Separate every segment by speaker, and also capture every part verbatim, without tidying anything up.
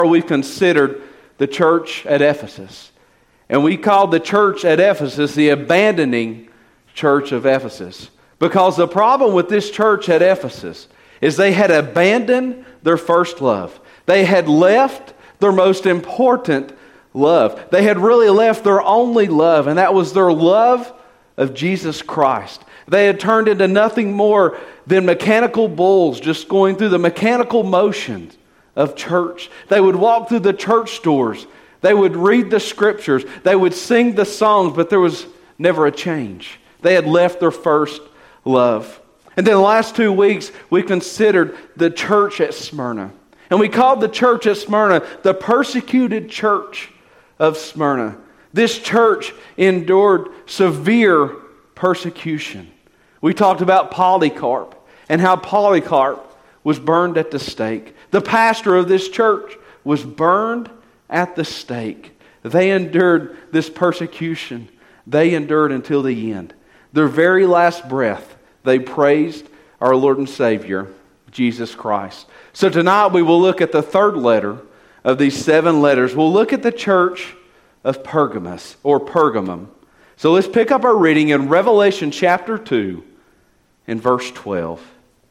Speaker 1: we've considered the church at Ephesus. And we called the church at Ephesus the abandoning church of Ephesus. Because the problem with this church at Ephesus is they had abandoned their first love. They had left their most important love. They had really left their only love, and that was their love of Jesus Christ. They had turned into nothing more than mechanical bulls just going through the mechanical motions of church. They would walk through the church doors. They would read the scriptures. They would sing the songs, but there was never a change. They had left their first love. And then the last two weeks, we considered the church at Smyrna. And we called the church at Smyrna the persecuted church of Smyrna. This church endured severe persecution. We talked about Polycarp and how Polycarp was burned at the stake. The pastor of this church was burned at the stake. They endured this persecution. They endured until the end. Their very last breath, they praised our Lord and Savior, Jesus Christ. So tonight we will look at the third letter of these seven letters. We'll look at the church of Pergamos or Pergamum. So let's pick up our reading in Revelation chapter two and verse twelve.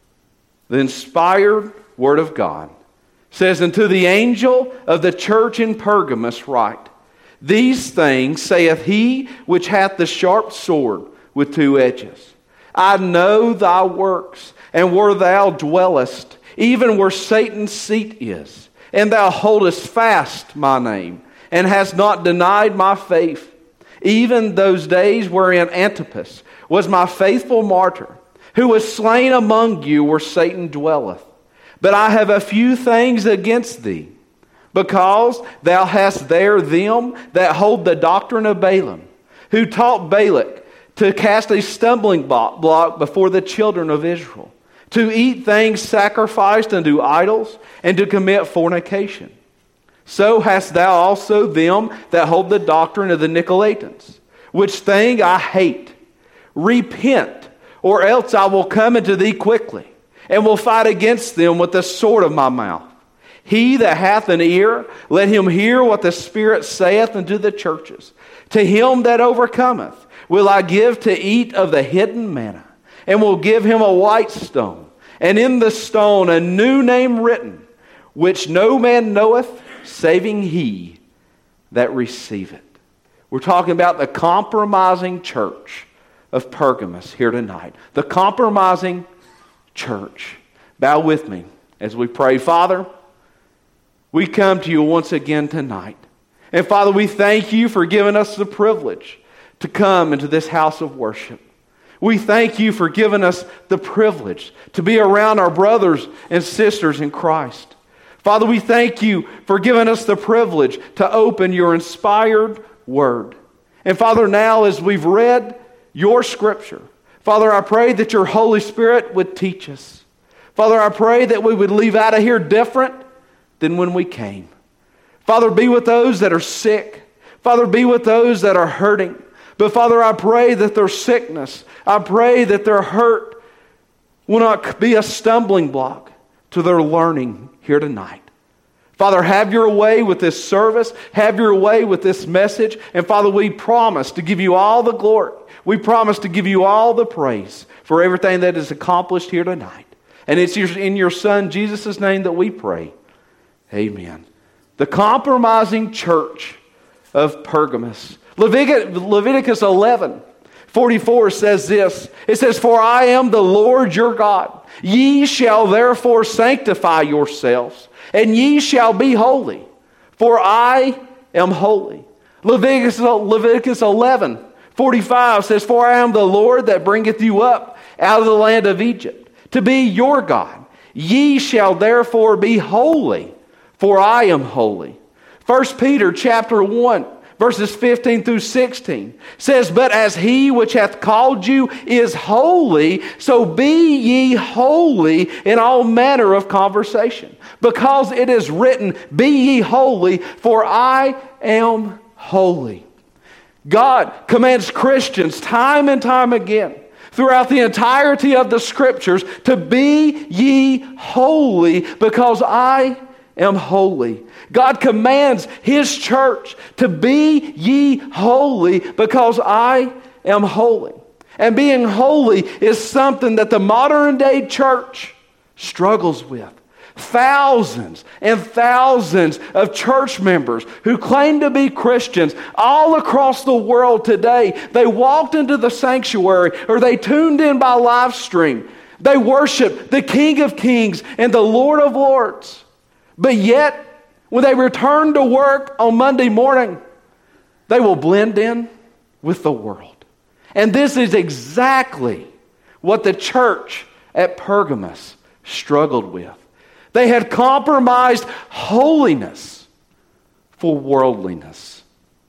Speaker 1: The inspired Word of God says, "And to the angel of the church in Pergamos write, These things saith he which hath the sharp sword with two edges. I know thy works, and where thou dwellest, even where Satan's seat is, and thou holdest fast my name, and hast not denied my faith, even those days wherein Antipas was my faithful martyr, who was slain among you where Satan dwelleth. But I have a few things against thee, because thou hast there them that hold the doctrine of Balaam, who taught Balak to cast a stumbling block before the children of Israel, to eat things sacrificed unto idols, and to commit fornication. So hast thou also them that hold the doctrine of the Nicolaitans, which thing I hate. Repent, or else I will come unto thee quickly, and will fight against them with the sword of my mouth. He that hath an ear, let him hear what the Spirit saith unto the churches. To him that overcometh will I give to eat of the hidden manna, and will give him a white stone, and in the stone a new name written, which no man knoweth, saving he that receiveth." We're talking about the compromising church of Pergamos here tonight. The compromising church. Bow with me as we pray. Father, we come to you once again tonight. And Father, we thank you for giving us the privilege to come into this house of worship. We thank you for giving us the privilege to be around our brothers and sisters in Christ. Father, we thank you for giving us the privilege to open your inspired word. And Father, now as we've read your scripture, Father, I pray that your Holy Spirit would teach us. Father, I pray that we would leave out of here different than when we came. Father, be with those that are sick. Father, be with those that are hurting. But Father, I pray that their sickness, I pray that their hurt will not be a stumbling block to their learning here tonight. Father, have your way with this service. Have your way with this message. And Father, we promise to give you all the glory. We promise to give you all the praise for everything that is accomplished here tonight. And it's in your Son, Jesus' name, that we pray. Amen. The compromising church of Pergamos. Leviticus eleven forty-four says this. It says, "For I am the Lord your God. Ye shall therefore sanctify yourselves, and ye shall be holy, for I am holy." Leviticus, Leviticus eleven forty-five says, "For I am the Lord that bringeth you up out of the land of Egypt, to be your God. Ye shall therefore be holy, for I am holy." First Peter chapter one, verses fifteen through sixteen says, "But as he which hath called you is holy, so be ye holy in all manner of conversation. Because it is written, Be ye holy, for I am holy." God commands Christians time and time again throughout the entirety of the Scriptures to be ye holy because I am holy. God commands His church to be ye holy because I am holy. And being holy is something that the modern day church struggles with. Thousands and thousands of church members who claim to be Christians all across the world today, they walked into the sanctuary or they tuned in by live stream. They worship the King of Kings and the Lord of Lords. But yet, when they return to work on Monday morning, they will blend in with the world. And this is exactly what the church at Pergamos struggled with. They had compromised holiness for worldliness.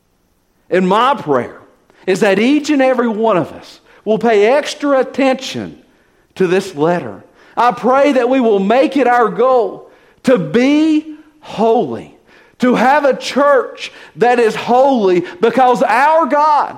Speaker 1: And my prayer is that each and every one of us will pay extra attention to this letter. I pray that we will make it our goal to be holy, to have a church that is holy because our God,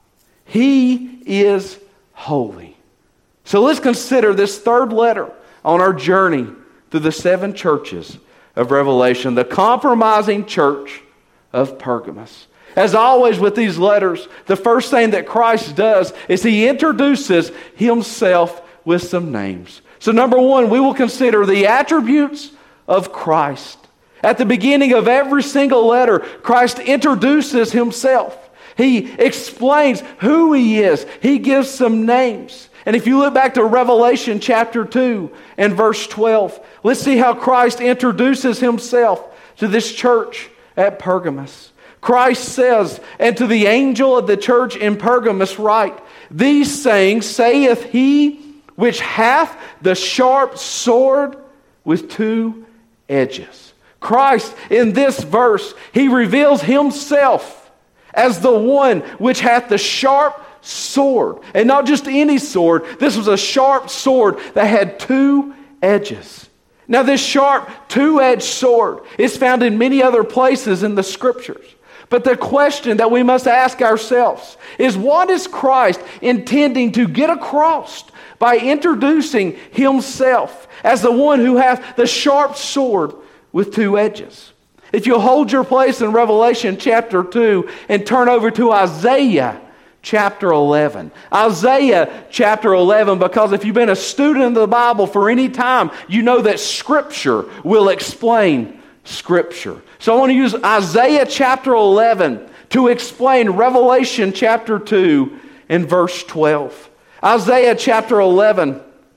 Speaker 1: He is holy. So let's consider this third letter on our journey through the seven churches of Revelation, the compromising church of Pergamos. As always with these letters, the first thing that Christ does is He introduces Himself with some names. So number one, we will consider the attributes of Christ. At the beginning of every single letter, Christ introduces Himself. He explains who He is. He gives some names. And if you look back to Revelation chapter two and verse twelve, let's see how Christ introduces Himself to this church at Pergamos. Christ says, "And to the angel of the church in Pergamos write, These sayings saith He which hath the sharp sword with two edges." Christ, in this verse, He reveals Himself as the one which hath the sharp sword. And not just any sword. This was a sharp sword that had two edges. Now this sharp two-edged sword is found in many other places in the Scriptures. But the question that we must ask ourselves is, what is Christ intending to get across by introducing Himself as the one who hath the sharp sword with two edges? If you'll hold your place in Revelation chapter two and turn over to Isaiah chapter eleven. Isaiah chapter eleven, because if you've been a student of the Bible for any time, you know that Scripture will explain Scripture. So I want to use Isaiah chapter eleven to explain Revelation chapter two and verse twelve. Isaiah chapter eleven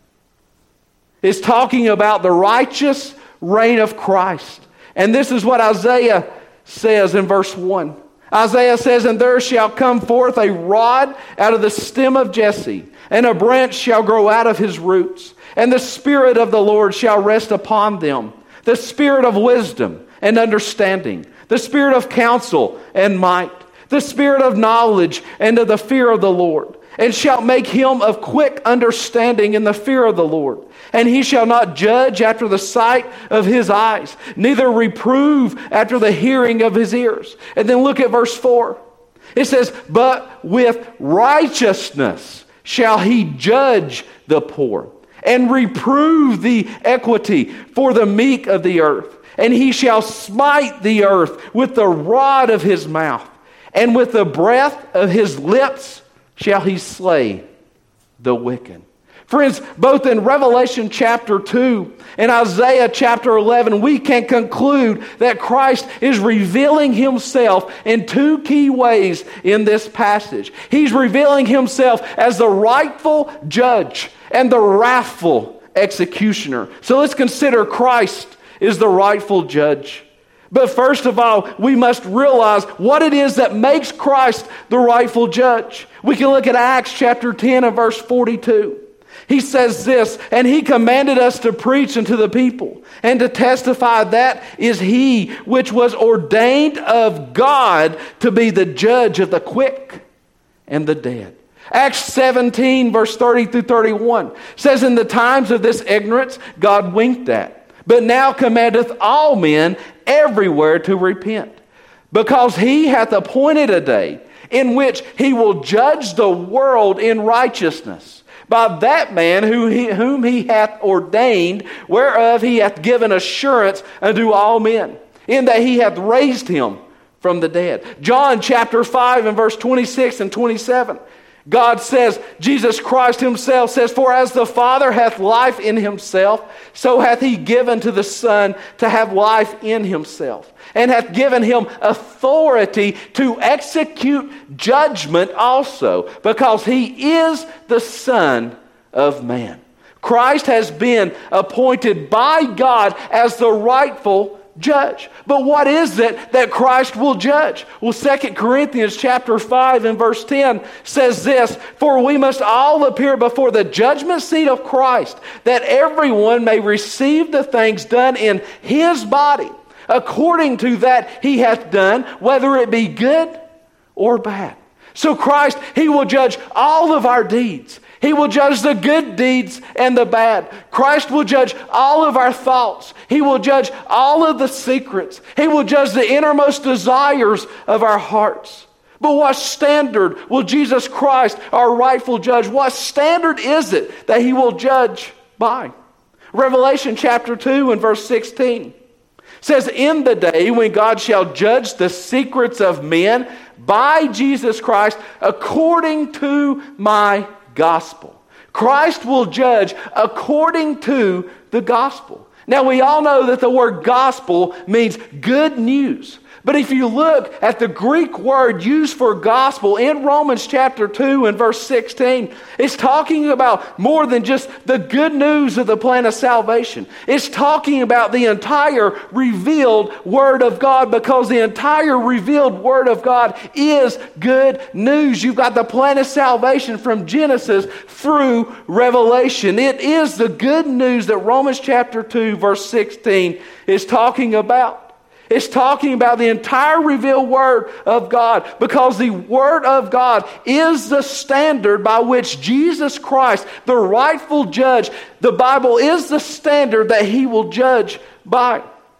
Speaker 1: is talking about the righteous reign of Christ. And this is what Isaiah says in verse one. Isaiah says, "And there shall come forth a rod out of the stem of Jesse, and a branch shall grow out of his roots. And the Spirit of the Lord shall rest upon them, the Spirit of wisdom and understanding, the Spirit of counsel and might, the Spirit of knowledge and of the fear of the Lord. And shall make him of quick understanding in the fear of the Lord. And he shall not judge after the sight of his eyes, neither reprove after the hearing of his ears." And then look at verse four. It says, "But with righteousness shall he judge the poor, and reprove the equity for the meek of the earth. And he shall smite the earth with the rod of his mouth, and with the breath of his lips shall he slay the wicked." Friends, both in Revelation chapter two and Isaiah chapter eleven, we can conclude that Christ is revealing Himself in two key ways in this passage. He's revealing Himself as the rightful judge and the wrathful executioner. So let's consider Christ is the rightful judge. But first of all, we must realize what it is that makes Christ the rightful judge. We can look at Acts chapter ten and verse forty-two. He says this, "And he commanded us to preach unto the people, and to testify that is he which was ordained of God to be the judge of the quick and the dead." Acts seventeen verse thirty through thirty-one says, "In the times of this ignorance God winked at, but now commandeth all men everywhere to repent, because he hath appointed a day in which he will judge the world in righteousness, by that man who he, whom he hath ordained, whereof he hath given assurance unto all men, in that he hath raised him from the dead. John chapter five and verse twenty-six and twenty-seven. God says, Jesus Christ himself says, for as the Father hath life in himself, so hath he given to the Son to have life in himself, and hath given him authority to execute judgment also, because he is the Son of Man. Christ has been appointed by God as the rightful judge. But what is it that Christ will judge? Well, Second Corinthians chapter five and verse ten says this, for we must all appear before the judgment seat of Christ, that everyone may receive the things done in his body, according to that he hath done, whether it be good or bad. So Christ, he will judge all of our deeds. He will judge the good deeds and the bad. Christ will judge all of our thoughts. He will judge all of the secrets. He will judge the innermost desires of our hearts. But what standard will Jesus Christ, our rightful judge, what standard is it that he will judge by? Revelation chapter two and verse sixteen says, in the day when God shall judge the secrets of men by Jesus Christ according to my gospel. Christ will judge according to the gospel. Now we all know that the word gospel means good news. But if you look at the Greek word used for gospel in Romans chapter two and verse sixteen, it's talking about more than just the good news of the plan of salvation. It's talking about the entire revealed Word of God, because the entire revealed Word of God is good news. You've got the plan of salvation from Genesis through Revelation. It is the good news that Romans chapter two verse sixteen is talking about. It's talking about the entire revealed Word of God, because the Word of God is the standard by which Jesus Christ, the rightful judge, the Bible is the standard that he will judge by.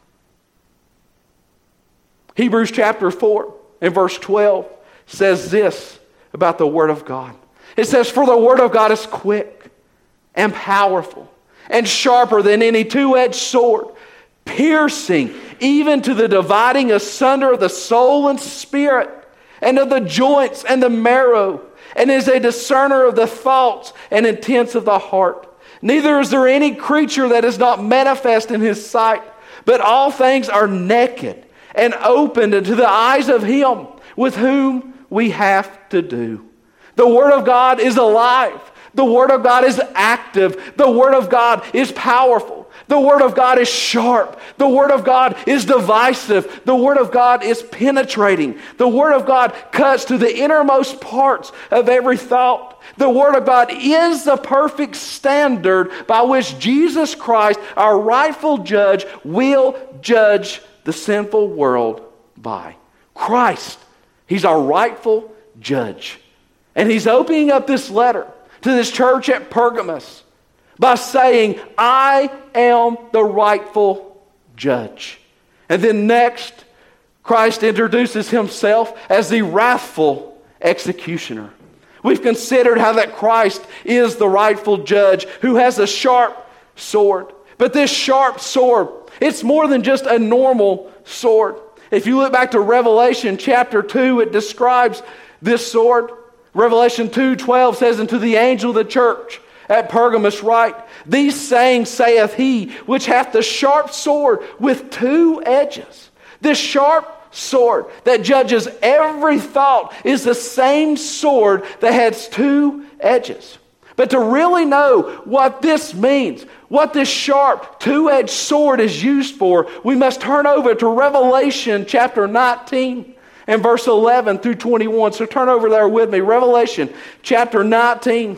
Speaker 1: Hebrews chapter four and verse twelve says this about the Word of God. It says, for the Word of God is quick and powerful and sharper than any two-edged sword, piercing even to the dividing asunder of the soul and spirit, and of the joints and the marrow, and is a discerner of the thoughts and intents of the heart. Neither is there any creature that is not manifest in his sight, but all things are naked and opened unto the eyes of him with whom we have to do. The Word of God is alive. The Word of God is active. The Word of God is powerful. The Word of God is sharp. The Word of God is divisive. The Word of God is penetrating. The Word of God cuts to the innermost parts of every thought. The Word of God is the perfect standard by which Jesus Christ, our rightful judge, will judge the sinful world by. Christ, he's our rightful judge. And he's opening up this letter to this church at Pergamos by saying, I am the rightful judge. And then next, Christ introduces himself as the wrathful executioner. We've considered how that Christ is the rightful judge who has a sharp sword. But this sharp sword, it's more than just a normal sword. If you look back to Revelation chapter two, it describes this sword. Revelation two twelve says, unto the angel of the church at Pergamos write, these sayings saith he, which hath the sharp sword with two edges. This sharp sword that judges every thought is the same sword that has two edges. But to really know what this means, what this sharp two-edged sword is used for, we must turn over to Revelation chapter nineteen and verse eleven through twenty-one. So turn over there with me. Revelation chapter nineteen,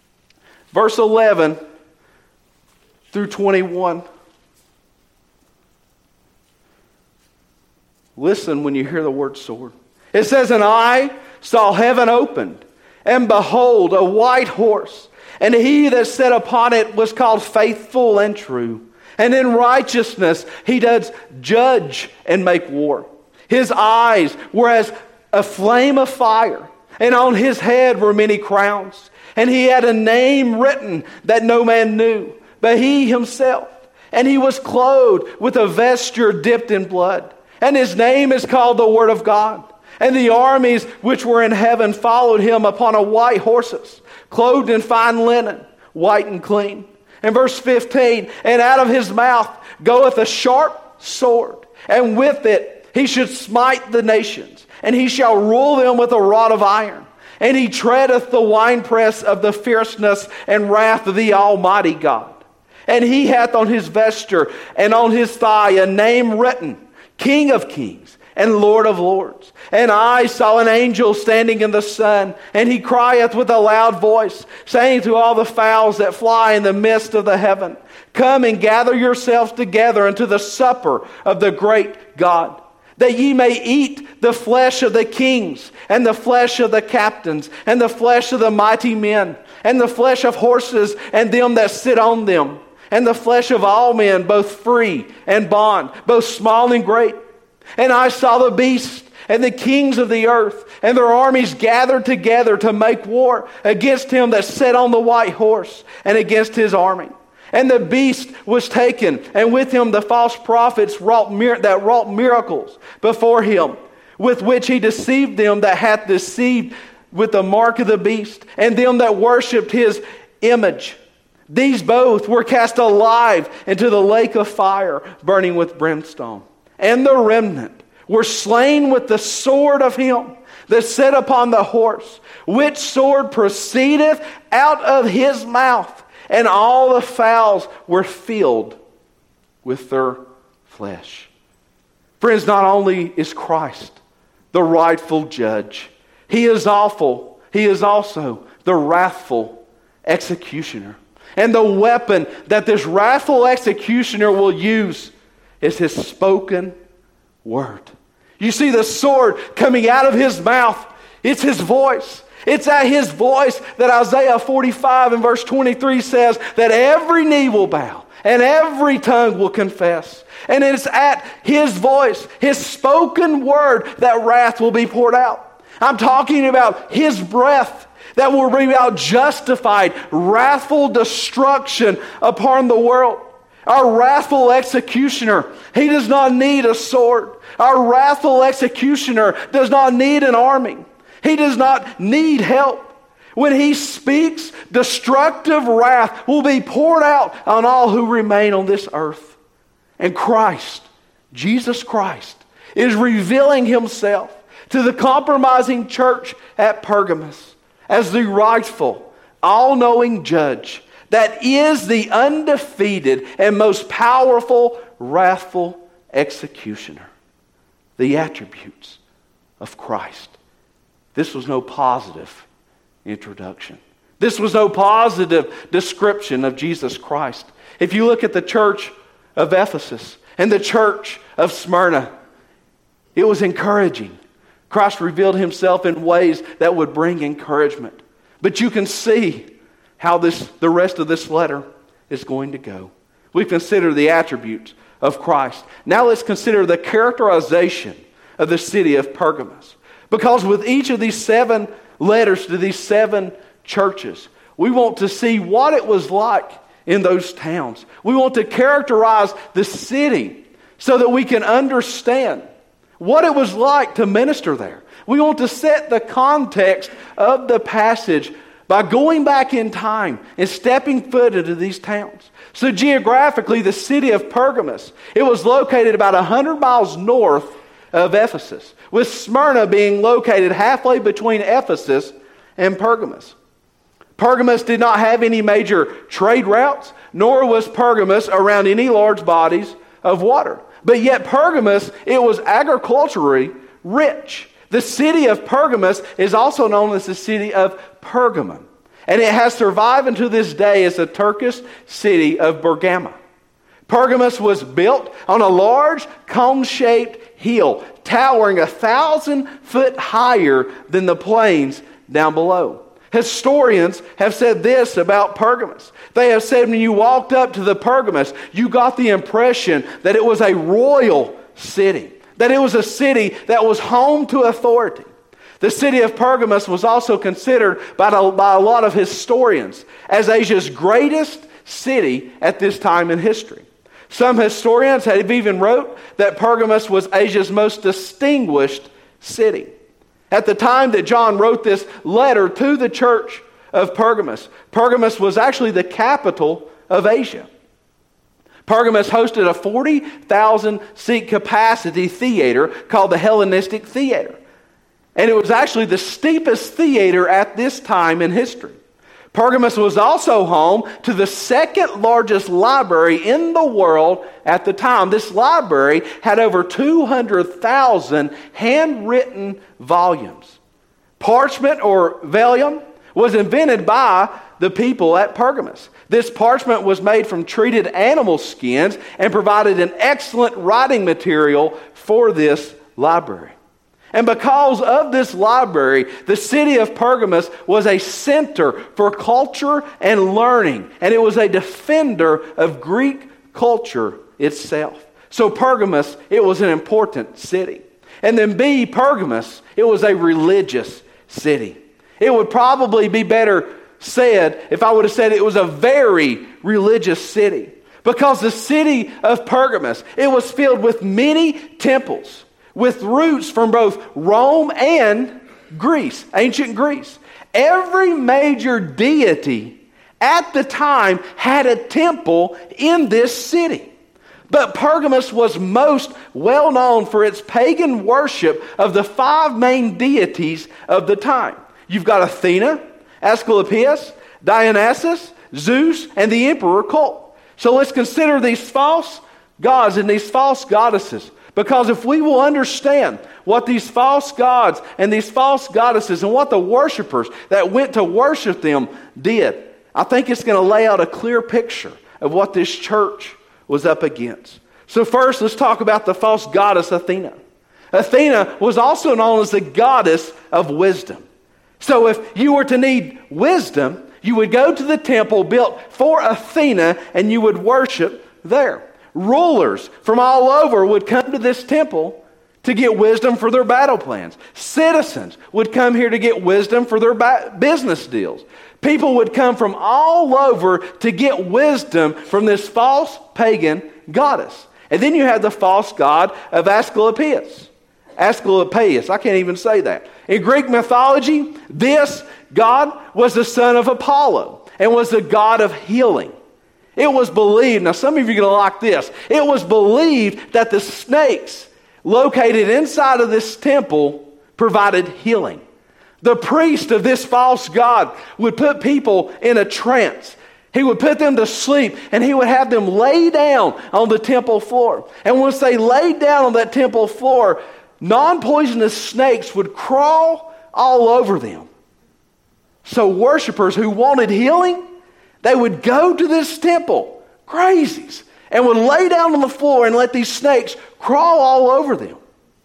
Speaker 1: verse eleven through twenty-one. Listen when you hear the word sword. It says, and I saw heaven opened, and behold, a white horse, and he that sat upon it was called Faithful and True. And in righteousness he does judge and make war. His eyes were as a flame of fire, and on his head were many crowns. And he had a name written that no man knew, but he himself. And he was clothed with a vesture dipped in blood. And his name is called the Word of God. And the armies which were in heaven followed him upon a white horses, clothed in fine linen, white and clean. And verse fifteen, and out of his mouth goeth a sharp sword, and with it he should smite the nations, and he shall rule them with a rod of iron. And he treadeth the winepress of the fierceness and wrath of the Almighty God. And he hath on his vesture and on his thigh a name written, King of Kings and Lord of Lords. And I saw an angel standing in the sun, and he crieth with a loud voice, saying to all the fowls that fly in the midst of the heaven, Come and gather yourselves together unto the supper of the great God, that ye may eat the flesh of the kings, and the flesh of the captains, and the flesh of the mighty men, and the flesh of horses, and them that sit on them, and the flesh of all men, both free and bond, both small and great. And I saw the beast, and the kings of the earth, and their armies gathered together to make war against him that sat on the white horse, and against his army. And the beast was taken, and with him the false prophets wrought mir- that wrought miracles before him, with which he deceived them that hath deceived with the mark of the beast, and them that worshipped his image. These both were cast alive into the lake of fire, burning with brimstone. And the remnant were slain with the sword of him that sat upon the horse, which sword proceedeth out of his mouth. And all the fowls were filled with their flesh. Friends, not only is Christ the rightful judge, He is awful. He is also the wrathful executioner. And the weapon that this wrathful executioner will use is His spoken word. You see the sword coming out of His mouth. It's His voice. It's at His voice that Isaiah forty-five and verse twenty-three says that every knee will bow and every tongue will confess. And it's at His voice, His spoken word, that wrath will be poured out. I'm talking about His breath that will bring out justified, wrathful destruction upon the world. Our wrathful executioner, he does not need a sword. Our wrathful executioner does not need an army. He does not need help. When he speaks, destructive wrath will be poured out on all who remain on this earth. And Christ, Jesus Christ, is revealing Himself to the compromising church at Pergamos as the rightful, all-knowing judge that is the undefeated and most powerful, wrathful executioner. The attributes of Christ. This was no positive introduction. This was no positive description of Jesus Christ. If you look at the church of Ephesus and the church of Smyrna, it was encouraging. Christ revealed Himself in ways that would bring encouragement. But you can see how this, the rest of this letter is going to go. We've considered the attributes of Christ. Now let's consider the characterization of the city of Pergamos. Because with each of these seven letters to these seven churches, we want to see what it was like in those towns. We want to characterize the city so that we can understand what it was like to minister there. We want to set the context of the passage by going back in time and stepping foot into these towns. So geographically, the city of Pergamos, it was located about one hundred miles north of Ephesus, with Smyrna being located halfway between Ephesus and Pergamos. Pergamos did not have any major trade routes, nor was Pergamos around any large bodies of water. But yet Pergamos, it was agriculturally rich. The city of Pergamos is also known as the city of Pergamon. And it has survived unto this day as the Turkish city of Bergama. Pergamos was built on a large cone-shaped hill, towering a thousand foot higher than the plains down below. Historians have said this about Pergamos. They have said when you walked up to the Pergamos, you got the impression that it was a royal city, that it was a city that was home to authority. The city of Pergamos was also considered by, the, by a lot of historians as Asia's greatest city at this time in history. Some historians have even wrote that Pergamos was Asia's most distinguished city. At the time that John wrote this letter to the church of Pergamos, Pergamos was actually the capital of Asia. Pergamos hosted a forty thousand seat capacity theater called the Hellenistic Theater. And it was actually the steepest theater at this time in history. Pergamos was also home to the second largest library in the world at the time. This library had over two hundred thousand handwritten volumes. Parchment, or vellum, was invented by the people at Pergamos. This parchment was made from treated animal skins and provided an excellent writing material for this library. And because of this library, the city of Pergamos was a center for culture and learning, and it was a defender of Greek culture itself. So Pergamos, it was an important city. And then B, Pergamos, it was a religious city. It would probably be better said if I would have said it was a very religious city. Because the city of Pergamos, it was filled with many temples, with roots from both Rome and Greece, ancient Greece. Every major deity at the time had a temple in this city. But Pergamos was most well known for its pagan worship of the five main deities of the time. You've got Athena, Asclepius, Dionysus, Zeus, and the emperor cult. So let's consider these false gods and these false goddesses. Because if we will understand what these false gods and these false goddesses and what the worshipers that went to worship them did, I think it's going to lay out a clear picture of what this church was up against. So first, let's talk about the false goddess Athena. Athena was also known as the goddess of wisdom. So if you were to need wisdom, you would go to the temple built for Athena and you would worship there. Rulers from all over would come to this temple to get wisdom for their battle plans. Citizens would come here to get wisdom for their ba- business deals. People would come from all over to get wisdom from this false pagan goddess. And then you have the false god of Asclepius. Asclepius, I can't even say that. In Greek mythology, this god was the son of Apollo and was the god of healing. It was believed, now some of you are going to like this, it was believed that the snakes located inside of this temple provided healing. The priest of this false god would put people in a trance. He would put them to sleep and he would have them lay down on the temple floor. And once they laid down on that temple floor, non-poisonous snakes would crawl all over them. So worshipers who wanted healing, they would go to this temple, crazies, and would lay down on the floor and let these snakes crawl all over them.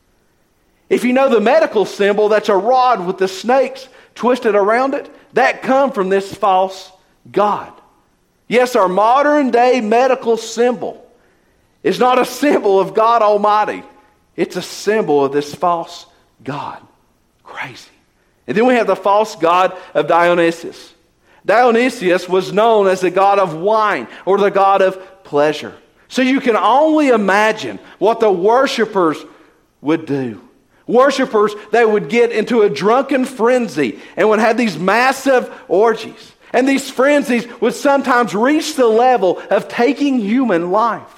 Speaker 1: If you know the medical symbol, that's a rod with the snakes twisted around it, that come from this false god. Yes, our modern day medical symbol is not a symbol of God Almighty. It's a symbol of this false god. Crazy. And then we have the false god of Dionysius. Dionysius was known as the god of wine or the god of pleasure. So you can only imagine what the worshipers would do. Worshipers, they would get into a drunken frenzy and would have these massive orgies. And these frenzies would sometimes reach the level of taking human life.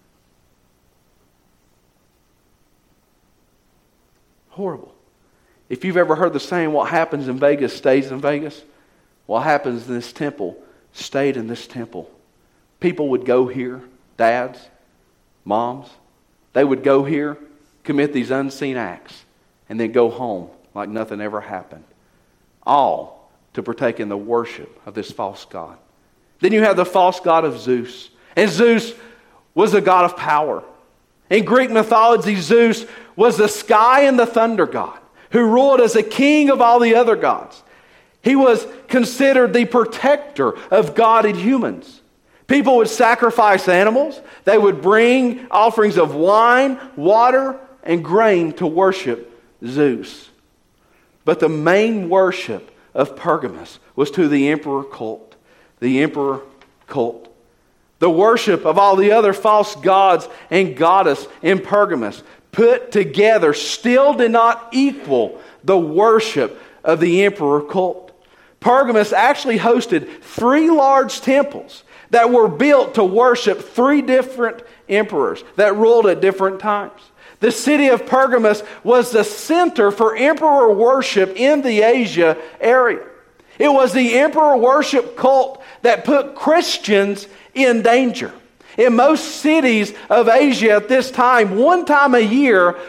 Speaker 1: Horrible. If you've ever heard the saying, what happens in Vegas stays in Vegas, what happens in this temple stayed in this temple. People would go here, dads, moms, they would go here, commit these unseen acts, and then go home like nothing ever happened. All to partake in the worship of this false god. Then you have the false god of Zeus. And Zeus was the god of power. In Greek mythology, Zeus was the sky and the thunder god who ruled as a king of all the other gods. He was considered the protector of God and humans. People would sacrifice animals. They would bring offerings of wine, water, and grain to worship Zeus. But the main worship of Pergamos was to the emperor cult. The emperor cult. The worship of all the other false gods and goddess in Pergamos put together still did not equal the worship of the emperor cult. Pergamos actually hosted three large temples that were built to worship three different emperors that ruled at different times. The city of Pergamos was the center for emperor worship in the Asia area. It was the emperor worship cult that put Christians in danger. In most cities of Asia at this time, one time a year,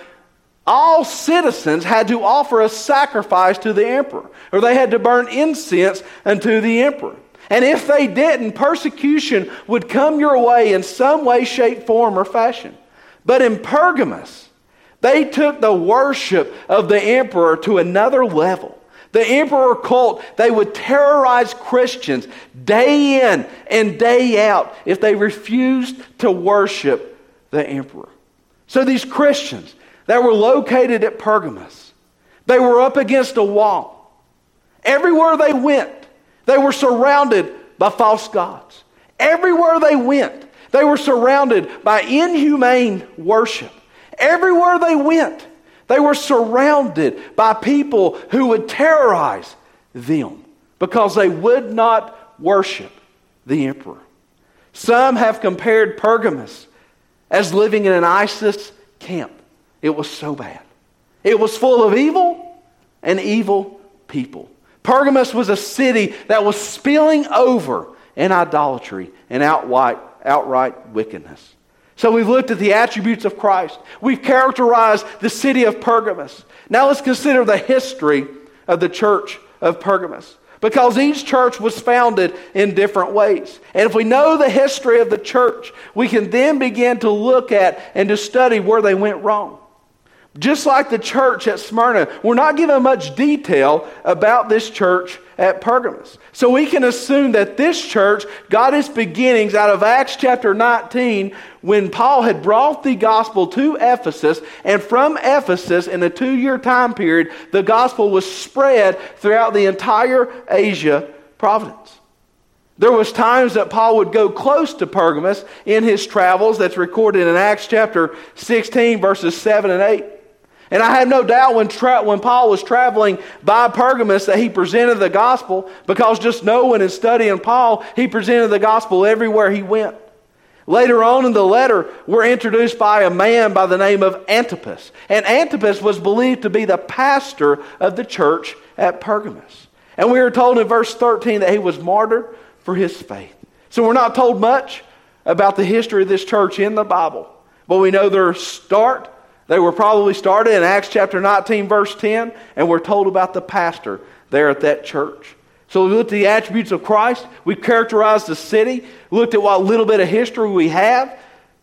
Speaker 1: all citizens had to offer a sacrifice to the emperor, or they had to burn incense unto the emperor. And if they didn't, persecution would come your way in some way, shape, form, or fashion. But in Pergamos, they took the worship of the emperor to another level. The emperor cult, they would terrorize Christians day in and day out if they refused to worship the emperor. So these Christians that were located at Pergamos, they were up against a wall. Everywhere they went, they were surrounded by false gods. Everywhere they went, they were surrounded by inhumane worship. Everywhere they went, they were surrounded by people who would terrorize them because they would not worship the emperor. Some have compared Pergamos as living in an ISIS camp. It was so bad. It was full of evil and evil people. Pergamos was a city that was spilling over in idolatry and outright, outright wickedness. So we've looked at the attributes of Christ. We've characterized the city of Pergamos. Now let's consider the history of the church of Pergamos. Because each church was founded in different ways. And if we know the history of the church, we can then begin to look at and to study where they went wrong. Just like the church at Smyrna, we're not given much detail about this church at Pergamos. So we can assume that this church got its beginnings out of Acts chapter nineteen when Paul had brought the gospel to Ephesus. And from Ephesus, in a two-year time period, the gospel was spread throughout the entire Asia province. There was times that Paul would go close to Pergamos in his travels. That's recorded in Acts chapter sixteen, verses seven and eight. And I have no doubt when tra- when Paul was traveling by Pergamos that he presented the gospel, because just knowing and studying Paul, he presented the gospel everywhere he went. Later on in the letter, we're introduced by a man by the name of Antipas. And Antipas was believed to be the pastor of the church at Pergamos. And we are told in verse thirteen that he was martyred for his faith. So we're not told much about the history of this church in the Bible. But we know their start. They were probably started in Acts chapter nineteen, verse ten, and we're told about the pastor there at that church. So we looked at the attributes of Christ. We characterized the city. Looked at what little bit of history we have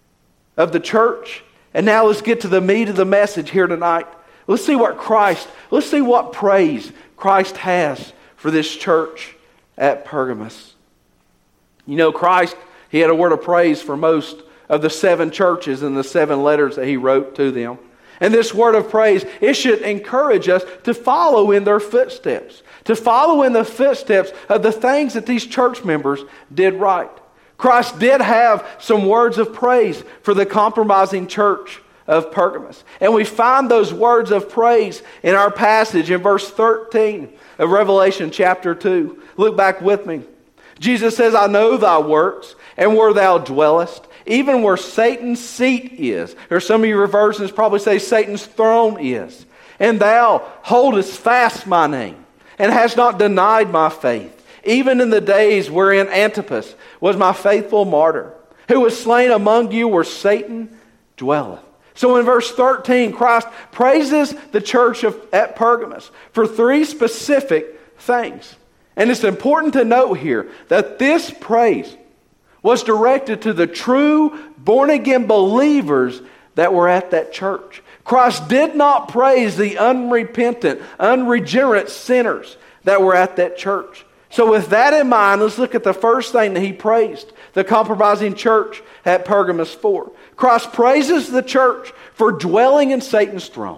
Speaker 1: of the church. And now let's get to the meat of the message here tonight. Let's see what Christ, let's see what praise Christ has for this church at Pergamos. You know, Christ, he had a word of praise for most of the seven churches and the seven letters that he wrote to them. And this word of praise, it should encourage us to follow in their footsteps, to follow in the footsteps of the things that these church members did right. Christ did have some words of praise for the compromising church of Pergamos. And we find those words of praise in our passage in verse thirteen of Revelation chapter two. Look back with me. Jesus says, I know thy works, and where thou dwellest, even where Satan's seat is. Or some of your versions probably say Satan's throne is. And thou holdest fast my name, and hast not denied my faith, even in the days wherein Antipas was my faithful martyr, who was slain among you where Satan dwelleth. So in verse thirteen, Christ praises the church of, at Pergamos for three specific things. And it's important to note here that this praise was directed to the true born-again believers that were at that church. Christ did not praise the unrepentant, unregenerate sinners that were at that church. So with that in mind, let's look at the first thing that he praised the compromising church at Pergamos for. Christ praises the church for dwelling in Satan's throne.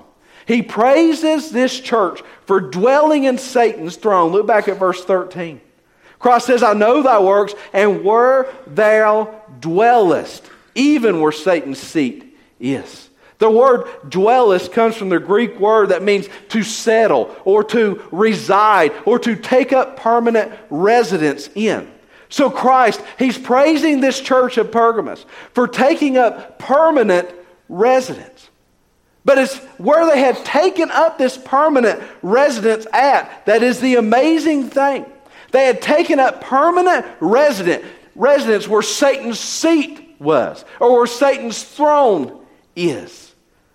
Speaker 1: He praises this church for dwelling in Satan's throne. Look back at verse thirteen. Christ says, I know thy works, and where thou dwellest, even where Satan's seat is. The word dwellest comes from the Greek word that means to settle, or to reside, or to take up permanent residence in. So Christ, He's praising this church of Pergamos for taking up permanent residence. But it's where they had taken up this permanent residence at that is the amazing thing. They had taken up permanent resident, residence where Satan's seat was, or where Satan's throne is.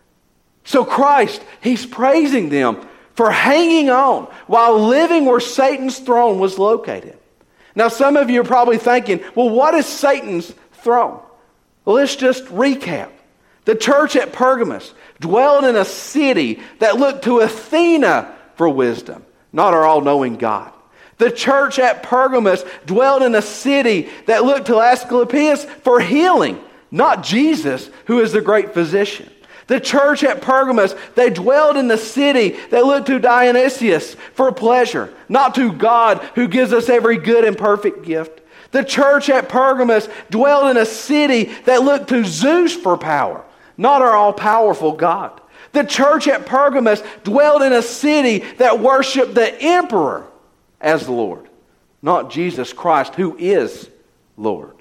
Speaker 1: So Christ, He's praising them for hanging on while living where Satan's throne was located. Now some of you are probably thinking, well, what is Satan's throne? Well, let's just recap. The church at Pergamos dwelled in a city that looked to Athena for wisdom, not our all-knowing God. The church at Pergamos dwelled in a city that looked to Asclepius for healing, not Jesus, who is the great physician. The church at Pergamos, they dwelled in the city that looked to Dionysius for pleasure, not to God, who gives us every good and perfect gift. The church at Pergamos dwelled in a city that looked to Zeus for power, not our all-powerful God. The church at Pergamos dwelled in a city that worshiped the emperor as Lord, not Jesus Christ, who is Lord.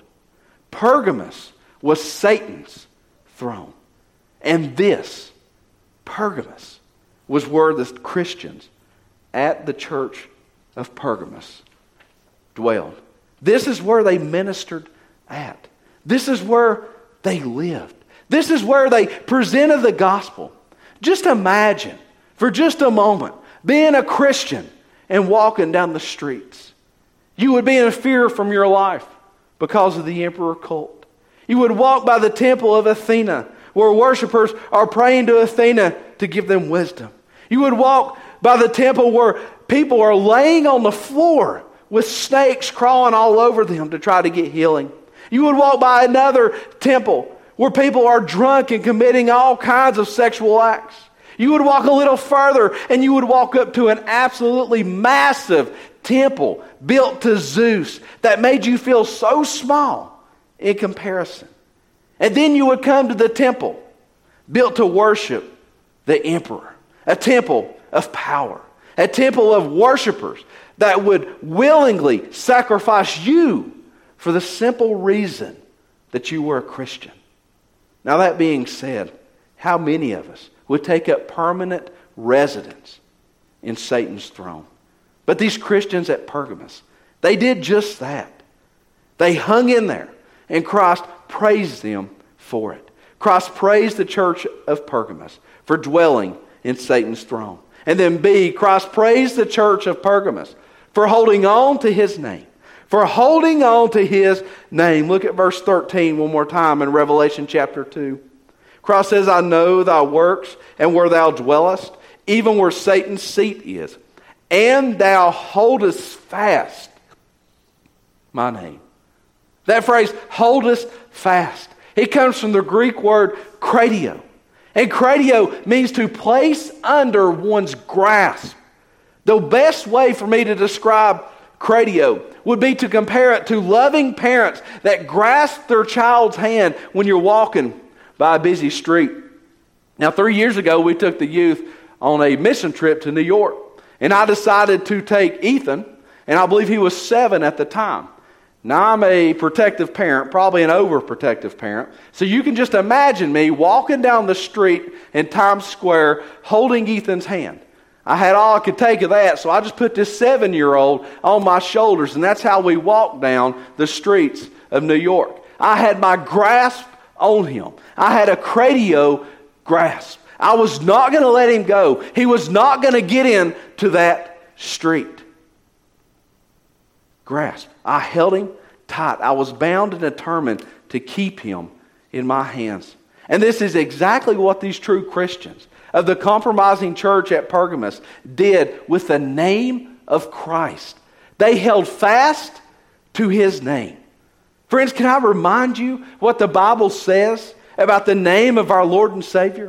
Speaker 1: Pergamos was Satan's throne. And this, Pergamos, was where the Christians at the church of Pergamos dwelled. This is where they ministered at. This is where they lived. This is where they presented the gospel. Just imagine, for just a moment, being a Christian and walking down the streets. You would be in fear from your life because of the emperor cult. You would walk by the temple of Athena, where worshipers are praying to Athena to give them wisdom. You would walk by the temple where people are laying on the floor with snakes crawling all over them to try to get healing. You would walk by another temple where people are drunk and committing all kinds of sexual acts. You would walk a little further and you would walk up to an absolutely massive temple built to Zeus that made you feel so small in comparison. And then you would come to the temple built to worship the emperor, a temple of power, a temple of worshipers that would willingly sacrifice you for the simple reason that you were a Christian. Now that being said, how many of us would take up permanent residence in Satan's throne? But these Christians at Pergamos, they did just that. They hung in there, and Christ praised them for it. Christ praised the church of Pergamos for dwelling in Satan's throne. And then B, Christ praised the church of Pergamos for holding on to His name. For holding on to His name. Look at verse thirteen one more time in Revelation chapter two. Christ says, I know thy works and where thou dwellest, even where Satan's seat is. And thou holdest fast my name. That phrase, holdest fast. It comes from the Greek word kratio. And kratio means to place under one's grasp. The best way for me to describe kratio would be to compare it to loving parents that grasp their child's hand when you're walking by a busy street. Now, three years ago, we took the youth on a mission trip to New York. And I decided to take Ethan, and I believe he was seven at the time. Now, I'm a protective parent, probably an overprotective parent. So you can just imagine me walking down the street in Times Square holding Ethan's hand. I had all I could take of that, so I just put this seven-year-old on my shoulders, and that's how we walked down the streets of New York. I had my grasp on him. I had a kratio grasp. I was not going to let him go. He was not going to get into that street. Grasp. I held him tight. I was bound and determined to keep him in my hands. And this is exactly what these true Christians of the compromising church at Pergamos did with the name of Christ. They held fast to His name. Friends, can I remind you what the Bible says about the name of our Lord and Savior?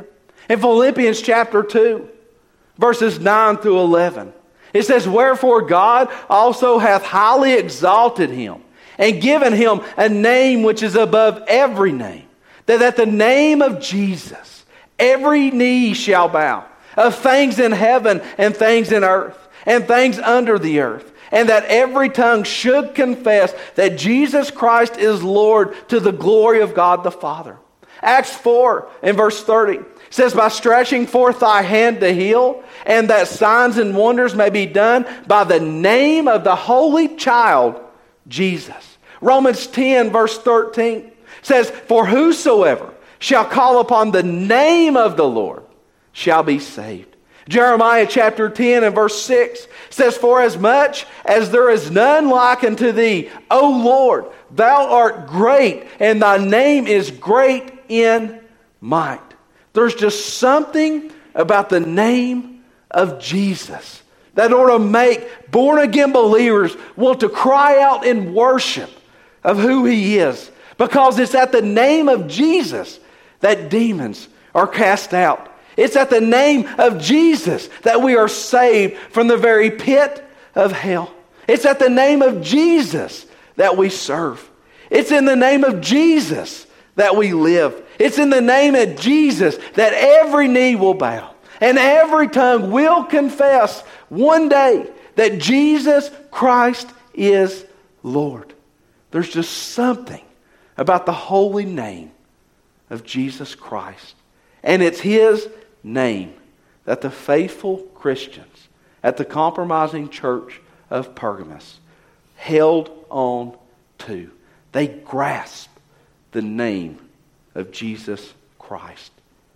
Speaker 1: In Philippians chapter two, verses nine through eleven, it says, "Wherefore God also hath highly exalted him, and given him a name which is above every name, that at the name of Jesus every knee shall bow, of things in heaven and things in earth, and things under the earth, and that every tongue should confess that Jesus Christ is Lord, to the glory of God the Father." Acts four and verse thirty says, "By stretching forth thy hand to heal, and that signs and wonders may be done by the name of the Holy Child, Jesus." Romans ten verse thirteen says, "For whosoever shall call upon the name of the Lord shall be saved." Jeremiah chapter ten and verse six says, "For as much as there is none like unto thee, O Lord, thou art great, and thy name is great in might." There's just something about the name of Jesus that ought to make born-again believers want to cry out in worship of who He is. Because it's at the name of Jesus that demons are cast out. It's at the name of Jesus that we are saved from the very pit of hell. It's at the name of Jesus that we serve. It's in the name of Jesus that we live. It's in the name of Jesus that every knee will bow and every tongue will confess one day that Jesus Christ is Lord. There's just something about the holy name of Jesus Christ. And it's His name that the faithful Christians at the compromising church of Pergamos held on to. They grasped the name of Jesus Christ.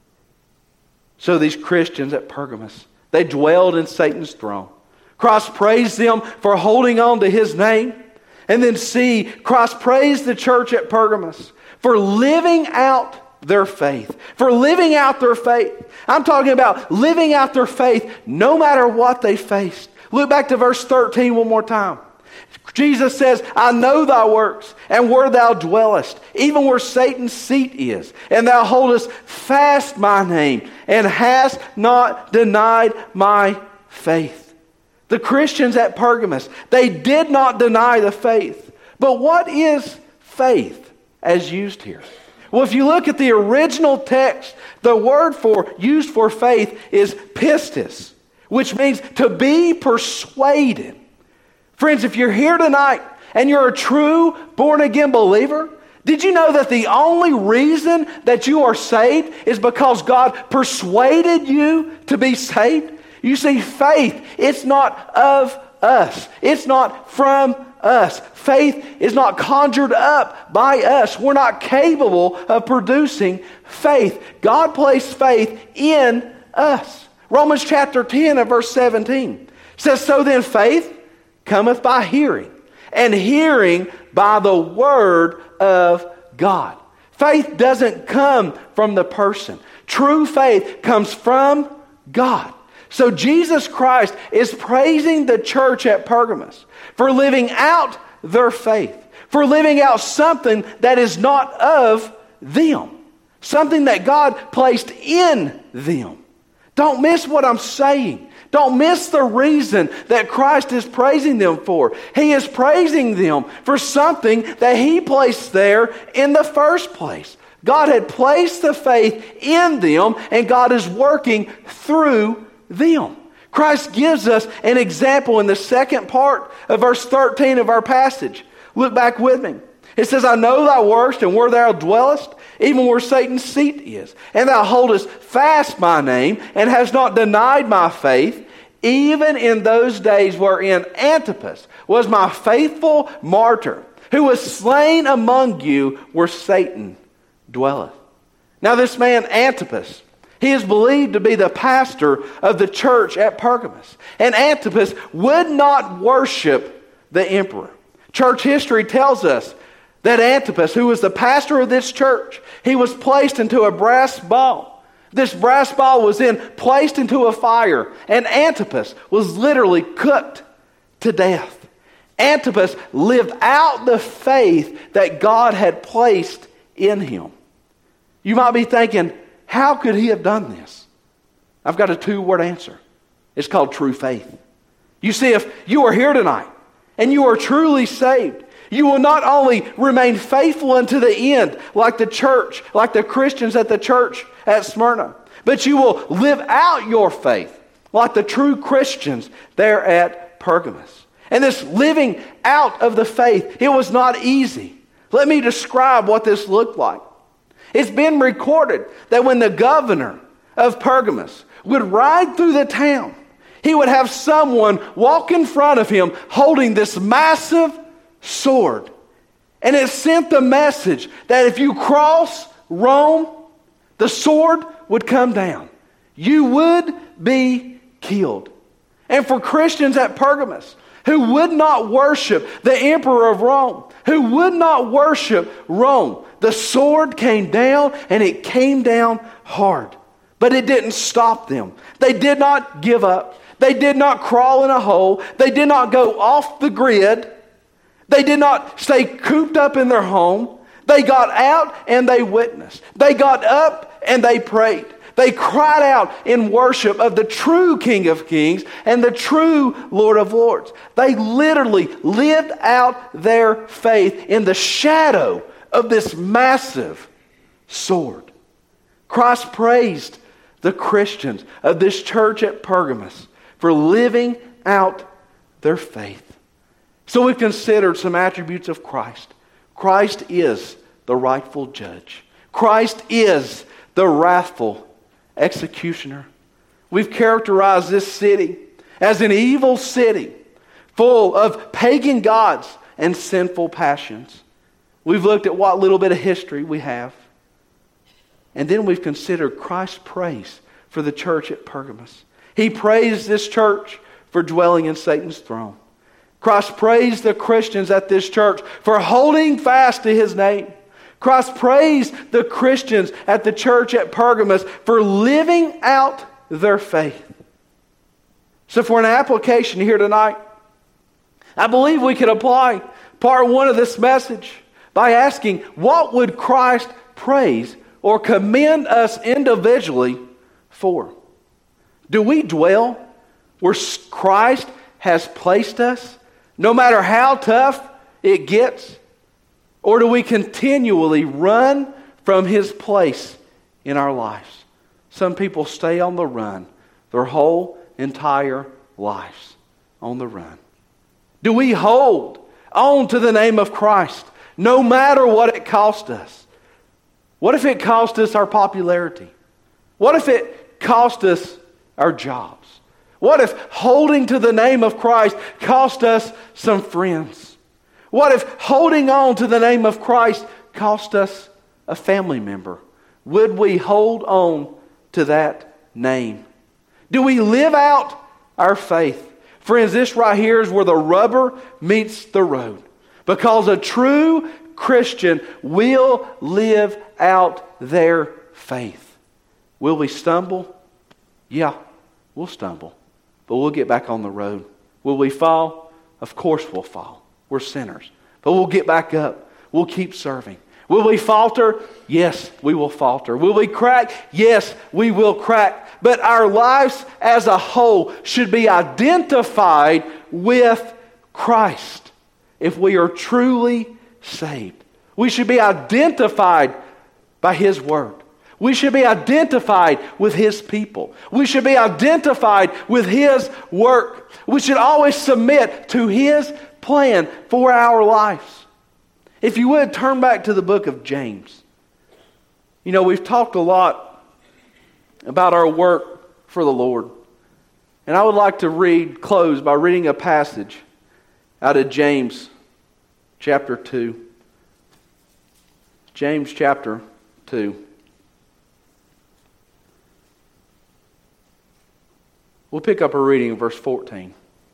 Speaker 1: So these Christians at Pergamos, they dwelled in Satan's throne. Christ praised them for holding on to His name. And then see, Christ praised the church at Pergamos for living out their faith. For living out their faith. I'm talking about living out their faith no matter what they faced. Look back to verse thirteen one more time. Jesus says, "I know thy works, and where thou dwellest, even where Satan's seat is, and thou holdest fast my name, and hast not denied my faith." The Christians at Pergamos, they did not deny the faith. But what is faith as used here? Well, if you look at the original text, the word for used for faith is pistis, which means to be persuaded. Friends, if you're here tonight and you're a true born-again believer, did you know that the only reason that you are saved is because God persuaded you to be saved? You see, faith, it's not of us. It's not from us. Faith is not conjured up by us. We're not capable of producing faith. God placed faith in us. Romans chapter ten and verse seventeen says, "So then faith cometh by hearing, and hearing by the word of God." Faith doesn't come from the person. True faith comes from God. So Jesus Christ is praising the church at Pergamos for living out their faith, for living out something that is not of them, something that God placed in them. Don't miss what I'm saying. Don't miss the reason that Christ is praising them for. He is praising them for something that He placed there in the first place. God had placed the faith in them, and God is working through them. Christ gives us an example in the second part of verse thirteen of our passage. Look back with me. It says, "I know thy works, and where thou dwellest, even where Satan's seat is. And thou holdest fast my name, and hast not denied my faith, even in those days wherein Antipas was my faithful martyr, who was slain among you where Satan dwelleth." Now this man Antipas, he is believed to be the pastor of the church at Pergamos. And Antipas would not worship the emperor. Church history tells us that Antipas, who was the pastor of this church, he was placed into a brass ball. This brass ball was then placed into a fire, and Antipas was literally cooked to death. Antipas lived out the faith that God had placed in him. You might be thinking, How could he have done this? I've got a two-word answer. It's called true faith. You see, if you are here tonight and you are truly saved, you will not only remain faithful unto the end, like the church, like the Christians at the church at Smyrna, but you will live out your faith, like the true Christians there at Pergamos. And this living out of the faith, it was not easy. Let me describe what this looked like. It's been recorded that when the governor of Pergamos would ride through the town, he would have someone walk in front of him holding this massive sword. And it sent the message that if you cross Rome, the sword would come down. You would be killed. And for Christians at Pergamos, who would not worship the emperor of Rome, who would not worship Rome, the sword came down, and it came down hard. But it didn't stop them. They did not give up. They did not crawl in a hole. They did not go off the grid. They did not stay cooped up in their home. They got out and they witnessed. They got up and they prayed. They cried out in worship of the true King of Kings and the true Lord of Lords. They literally lived out their faith in the shadow of this massive sword. Christ praised the Christians of this church at Pergamos for living out their faith. So we've considered some attributes of Christ. Christ is the rightful judge. Christ is the wrathful executioner. We've characterized this city as an evil city full of pagan gods and sinful passions. We've looked at what little bit of history we have. And then we've considered Christ's praise for the church at Pergamos. He praised this church for dwelling in Satan's throne. Christ praised the Christians at this church for holding fast to His name. Christ praised the Christians at the church at Pergamos for living out their faith. So for an application here tonight, I believe we could apply part one of this message by asking, what would Christ praise or commend us individually for? Do we dwell where Christ has placed us, no matter how tough it gets? Or do we continually run from His place in our lives? Some people stay on the run their whole entire lives, on the run. Do we hold on to the name of Christ no matter what it cost us? What if it cost us our popularity? What if it cost us our jobs? What if holding to the name of Christ cost us some friends? What if holding on to the name of Christ cost us a family member? Would we hold on to that name? Do we live out our faith? Friends, this right here is where the rubber meets the road. Because a true Christian will live out their faith. Will we stumble? Yeah, we'll stumble. But we'll get back on the road. Will we fall? Of course we'll fall. We're sinners. But we'll get back up. We'll keep serving. Will we falter? Yes, we will falter. Will we crack? Yes, we will crack. But our lives as a whole should be identified with Christ if we are truly saved. We should be identified by His Word. We should be identified with His people. We should be identified with His work. We should always submit to His plan for our lives. If you would, turn back to the book of James. You know, we've talked a lot about our work for the Lord. And I would like to read, close by reading a passage out of James chapter two. James chapter two. We'll pick up a reading in verse fourteen.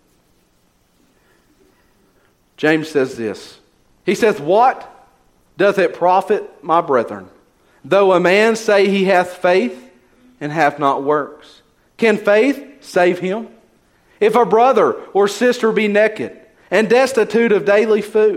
Speaker 1: James says this. He says, "What doth it profit, my brethren, though a man say he hath faith and hath not works? Can faith save him? If a brother or sister be naked and destitute of daily food,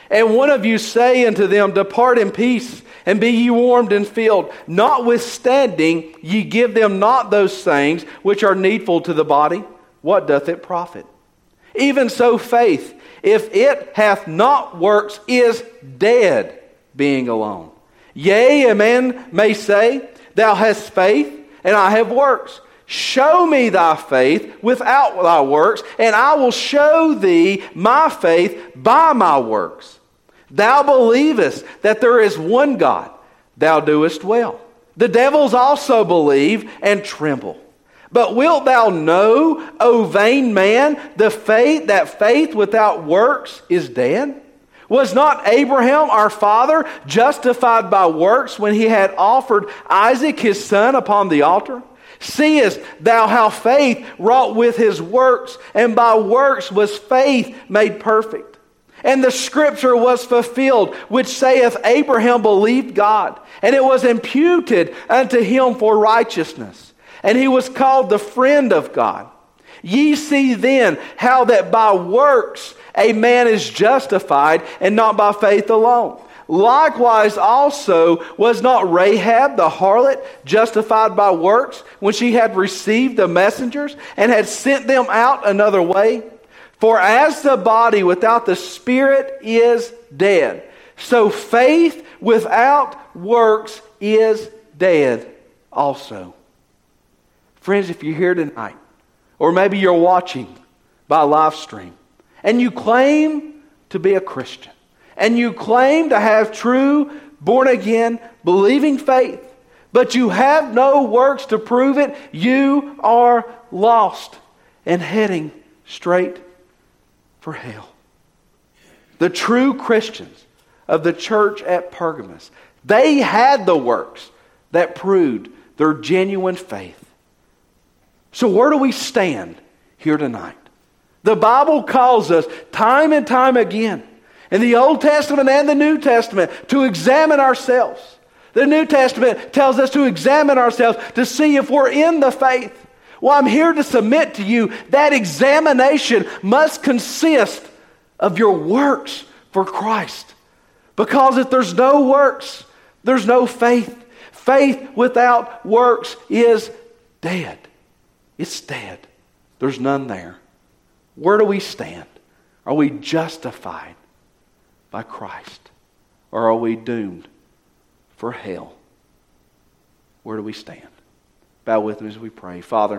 Speaker 1: And one of you say unto them, Depart in peace, and be ye warmed and filled. Notwithstanding, ye give them not those things which are needful to the body. What doth it profit? Even so faith, if it hath not works, is dead, being alone. Yea, a man may say, Thou hast faith, and I have works. Show me thy faith without thy works, and I will show thee my faith by my works. Thou believest that there is one God. Thou doest well. The devils also believe and tremble. But wilt thou know, O vain man, the faith that faith without works is dead? Was not Abraham our father justified by works when he had offered Isaac his son upon the altar? Seest thou how faith wrought with his works, and by works was faith made perfect? And the scripture was fulfilled, which saith, Abraham believed God, and it was imputed unto him for righteousness. And he was called the friend of God. Ye see then how that by works a man is justified, and not by faith alone. Likewise also was not Rahab the harlot justified by works when she had received the messengers and had sent them out another way? For as the body without the spirit is dead, so faith without works is dead also. Friends, if you're here tonight, or maybe you're watching by live stream, and you claim to be a Christian, and you claim to have true, born-again, believing faith, but you have no works to prove it, you are lost and heading straight for hell. The true Christians of the church at Pergamos, they had the works that proved their genuine faith. So where do we stand here tonight? The Bible calls us time and time again, in the Old Testament and the New Testament, to examine ourselves. The New Testament tells us to examine ourselves to see if we're in the faith. Well, I'm here to submit to you that examination must consist of your works for Christ. Because if there's no works, there's no faith. Faith without works is dead. It's dead. There's none there. Where do we stand? Are we justified by Christ? Or are we doomed for hell? Where do we stand? Bow with me as we pray. Father,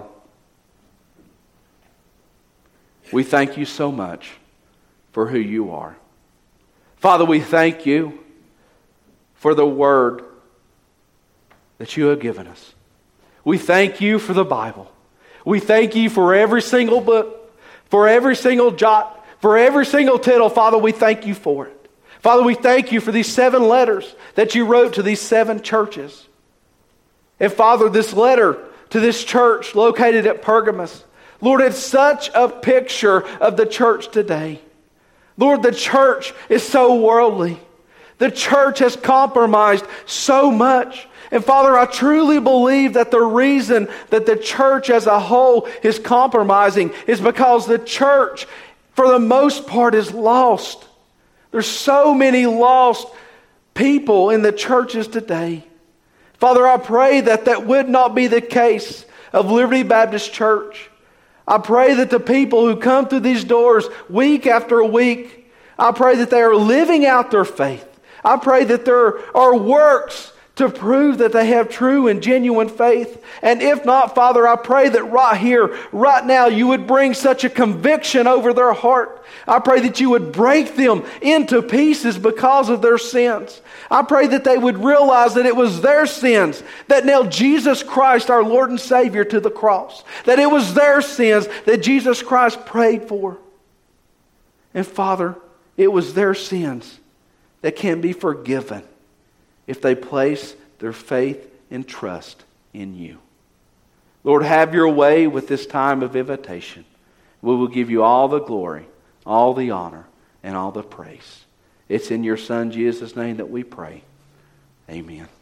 Speaker 1: we thank you so much for who you are. Father, we thank you for the word that you have given us. We thank you for the Bible. We thank you for every single book, for every single jot, for every single tittle. Father, we thank you for it. Father, we thank you for these seven letters that you wrote to these seven churches. And Father, this letter to this church located at Pergamos, Lord, it's such a picture of the church today. Lord, the church is so worldly. The church has compromised so much. And Father, I truly believe that the reason that the church as a whole is compromising is because the church, for the most part, is lost. There's so many lost people in the churches today. Father, I pray that that would not be the case of Liberty Baptist Church. I pray that the people who come through these doors week after week, I pray that they are living out their faith. I pray that there are works to prove that they have true and genuine faith. And if not, Father, I pray that right here, right now, you would bring such a conviction over their heart. I pray that you would break them into pieces because of their sins. I pray that they would realize that it was their sins that nailed Jesus Christ, our Lord and Savior, to the cross. That it was their sins that Jesus Christ prayed for. And Father, it was their sins that can be forgiven if they place their faith and trust in you. Lord, have your way with this time of invitation. We will give you all the glory, all the honor, and all the praise. It's in your Son Jesus' name that we pray. Amen.